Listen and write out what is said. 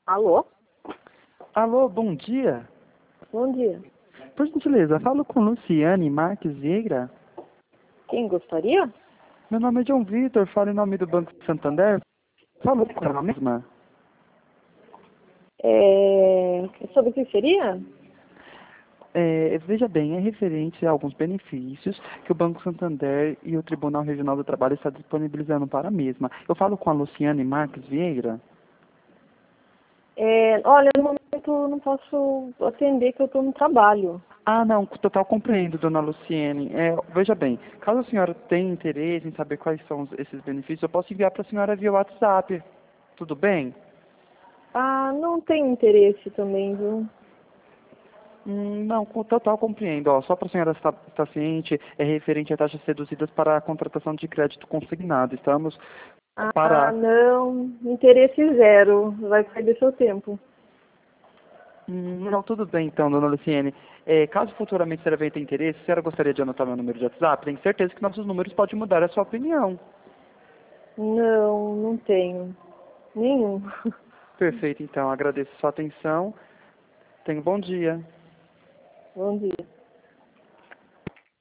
Alô? Alô, bom dia. Bom dia. Por gentileza, falo com Luciane Marques Vieira. Quem gostaria? Meu nome é João Vitor, falo em nome do Banco Santander. Falou com ela mesma? Sobre o que seria? Veja bem, é referente a alguns benefícios que o Banco Santander e o Tribunal Regional do Trabalho estão disponibilizando para a mesma. Eu falo com a Luciane Marques Vieira. Olha, no momento eu não posso atender que eu estou no trabalho. Ah, não, total compreendo, dona Luciene. Veja bem, caso a senhora tenha interesse em saber quais são esses benefícios, eu posso enviar para a senhora via WhatsApp. Tudo bem? Ah, não tenho interesse também, viu? Não, total compreendo. Ó, só para a senhora estar ciente, é referente a taxas reduzidas para a contratação de crédito consignado. Estamos Ah, para... não, interesse zero. Vai perder seu tempo. Não, tudo bem então, dona Luciene. Caso futuramente a senhora venha ter interesse, a senhora gostaria de anotar meu número de WhatsApp? Tenho certeza que nossos números podem mudar a sua opinião. Não, não tenho. Nenhum. Perfeito, então. Agradeço a sua atenção. Tenha um bom dia. Bom dia.